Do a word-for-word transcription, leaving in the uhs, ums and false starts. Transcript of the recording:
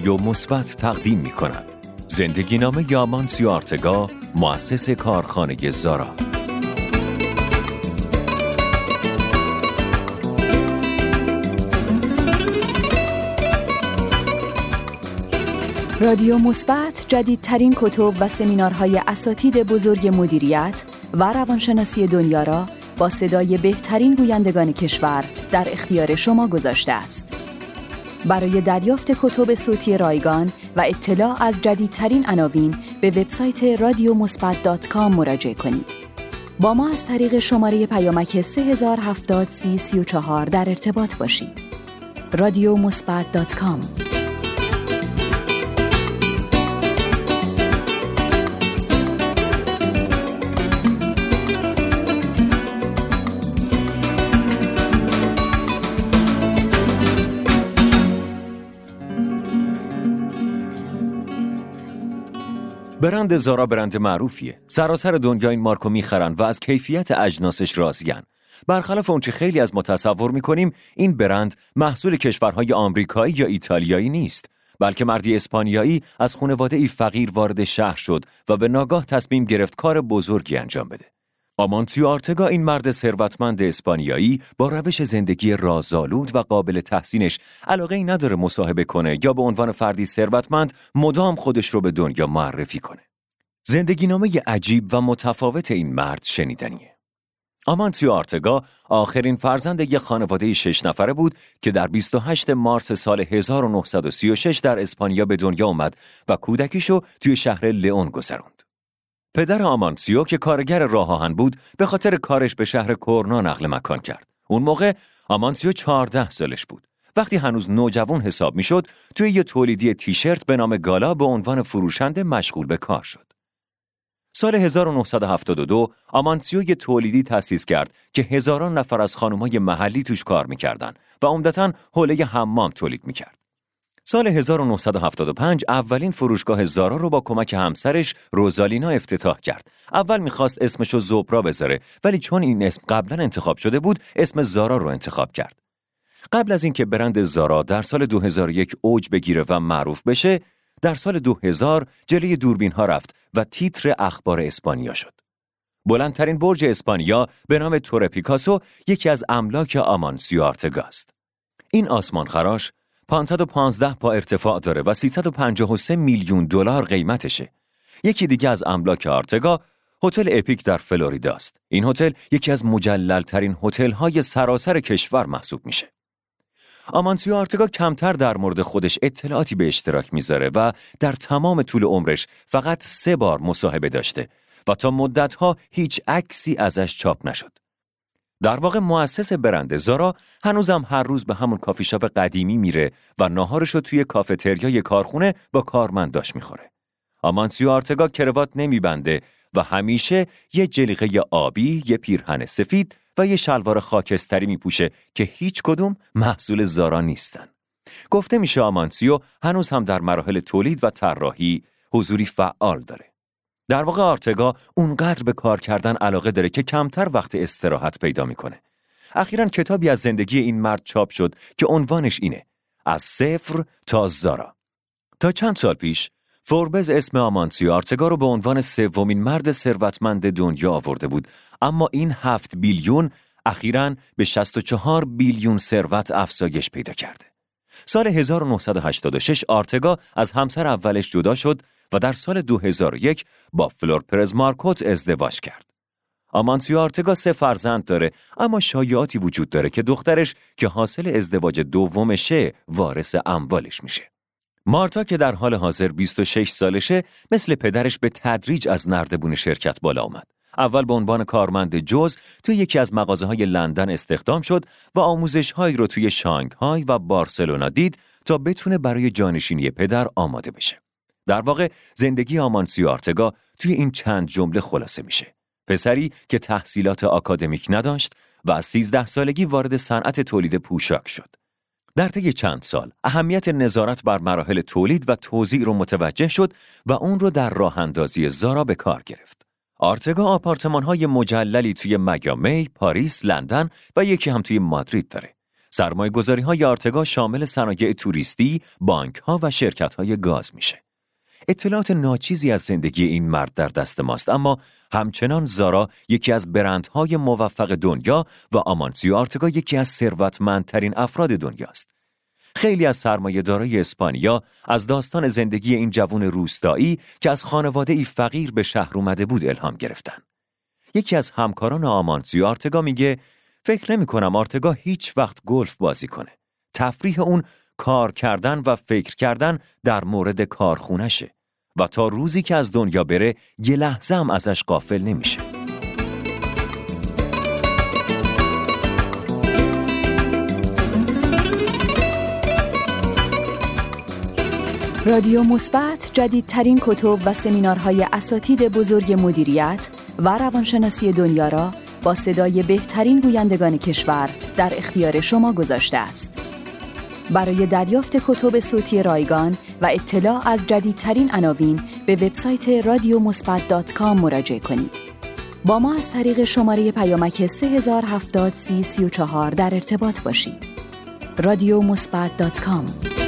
رادیو مثبت تقدیم می کند. زندگی نامه آمانسیو آرتگا، مؤسس کارخانه زارا. رادیو مثبت جدیدترین کتب و سمینارهای اساتید بزرگ مدیریت و روانشناسی دنیا را با صدای بهترین گویندگان کشور در اختیار شما گذاشته است. برای دریافت کتب صوتی رایگان و اطلاع از جدیدترین عناوین به وبسایت رادیو مثبت دات کام مراجعه کنید. با ما از طریق شماره پیامک سه هزار هفتاد سی سی و چهار در ارتباط باشید. رادیو مثبت دات کام. برند زارا برند معروفیه. سراسر دنیا این مارکو میخرن و از کیفیت اجناسش راضین. برخلاف اونچه خیلی از ما تصور میکنیم، این برند محصول کشورهای آمریکایی یا ایتالیایی نیست، بلکه مردی اسپانیایی از خانواده‌ای فقیر وارد شهر شد و به ناگاه تصمیم گرفت کار بزرگی انجام بده. آمانسیو آرتگا، این مرد ثروتمند اسپانیایی با روش زندگی رازآلود و قابل تحسینش، علاقه‌ای نداره مصاحبه کنه یا به عنوان فردی ثروتمند مدام خودش رو به دنیا معرفی کنه. زندگی نامه عجیب و متفاوت این مرد شنیدنیه. آمانسیو آرتگا آخرین فرزند یک خانواده شش نفره بود که در بیست و هشتم مارس سال هزار و نهصد و سی و شش در اسپانیا به دنیا اومد و کودکیشو توی شهر لئون گذروند. پدر آمانسیو که کارگر راه آهن بود، به خاطر کارش به شهر کورنا نقل مکان کرد. اون موقع آمانسیو چهارده سالش بود. وقتی هنوز نوجوان حساب میشد، توی یه تولیدی تیشرت به نام گالا به عنوان فروشنده مشغول به کار شد. سال هزار و نهصد و هفتاد و دو آمانسیو یه تولیدی تأسیس کرد که هزاران نفر از خانم‌های محلی توش کار می‌کردن و عمدتاً حوله حمام تولید می‌کرد. سال هزار و نهصد و هفتاد و پنج اولین فروشگاه زارا رو با کمک همسرش روزالینا افتتاح کرد. اول می‌خواست اسمشو زوبرا بذاره، ولی چون این اسم قبلا انتخاب شده بود، اسم زارا رو انتخاب کرد. قبل از اینکه برند زارا در سال دو هزار و یک اوج بگیره و معروف بشه، در سال دو هزار جلوی دوربین‌ها رفت و تیتر اخبار اسپانیا شد. بلندترین برج اسپانیا به نام تور پیکاسو یکی از املاک آمانسیو آرتگا است. این آسمان خراش پانصد و پانزده پا ارتفاع داره و سیصد و پنجاه و سه میلیون دلار قیمتشه. یکی دیگه از املاک آرتگا هتل اپیک در فلوریدا است. این هتل یکی از مجلل‌ترین هتل‌های سراسر کشور محسوب میشه. آمانسیو آرتگا کمتر در مورد خودش اطلاعاتی به اشتراک میذاره و در تمام طول عمرش فقط سه بار مصاحبه داشته و تا مدتها هیچ عکسی ازش چاپ نشد. در واقع مؤسس برند زارا هنوزم هر روز به همون کافی شاپ قدیمی میره و ناهارشو توی کافتریای کارخونه با کارمنداش میخوره. آمانسیو آرتگا کراوات نمیبنده و همیشه یه جلیقه آبی، یه پیرهن سفید و یه شلوار خاکستری میپوشه که هیچ کدوم محصول زارا نیستن. گفته میشه آمانسیو هنوز هم در مراحل تولید و طراحی حضوری فعال داره. در واقع آرتگا اونقدر به کار کردن علاقه داره که کمتر وقت استراحت پیدا میکنه. اخیراً کتابی از زندگی این مرد چاپ شد که عنوانش اینه: از صفر تا زارا. تا چند سال پیش فوربز اسم آمانسیو آرتگا رو به عنوان سومین مرد ثروتمند دنیا آورده بود، اما این هفت بیلیون اخیراً به شصت و چهار بیلیون ثروت افزایش پیدا کرده. سال هزار و نهصد و هشتاد و شش آرتگا از همسر اولش جدا شد و در سال دو هزار و یک با فلور پرز مارکوت ازدواج کرد. آمانسیو آرتگا سه فرزند داره، اما شایعاتی وجود داره که دخترش که حاصل ازدواج دومشه وارث اموالش میشه. مارتا که در حال حاضر بیست و شش سالشه، مثل پدرش به تدریج از نردبون شرکت بالا آمد. اول به عنوان کارمند جز توی یکی از مغازه‌های لندن استخدام شد و آموزش‌هایی رو توی شانگهای و بارسلونا دید تا بتونه برای جانشینی پدر آماده بشه. در واقع زندگی آمانسیو آرتگا توی این چند جمله خلاصه میشه. پسری که تحصیلات آکادمیک نداشت و از سیزده سالگی وارد صنعت تولید پوشاک شد. در طی چند سال اهمیت نظارت بر مراحل تولید و توزیع رو متوجه شد و اون رو در راه اندازی زارا به کار گرفت. آرتگا آپارتمان‌های مجللی توی میامی، پاریس، لندن و یکی هم توی مادرید داره. سرمایه‌گذاری‌های آرتگا شامل صنایع توریستی، بانک‌ها و شرکت‌های گاز میشه. اطلاعات ناچیزی از زندگی این مرد در دست ماست، اما همچنان زارا یکی از برندهای موفق دنیا و آمانسیو آرتگا یکی از ثروتمندترین افراد دنیاست. خیلی از سرمایه‌دارای اسپانیا از داستان زندگی این جوان روستایی که از خانواده‌ای فقیر به شهر اومده بود الهام گرفتن. یکی از همکاران آمانسیو آرتگا میگه فکر نمی‌کنم آرتگا هیچ وقت گلف بازی کنه. تفریح اون کار کردن و فکر کردن در مورد کارخونشه و تا روزی که از دنیا بره یه لحظه هم ازش غافل نمیشه. رادیو مثبت جدیدترین کتب و سمینارهای اساتید بزرگ مدیریت و روانشناسی دنیا را با صدای بهترین گویندگان کشور در اختیار شما گذاشته است. برای دریافت کتب صوتی رایگان و اطلاع از جدیدترین عناوین به وبسایت رادیو مثبت دات کام مراجعه کنید. با ما از طریق شماره پیامک سه هزار هفتاد سی سی و چهار در ارتباط باشید. رادیو مثبت دات کام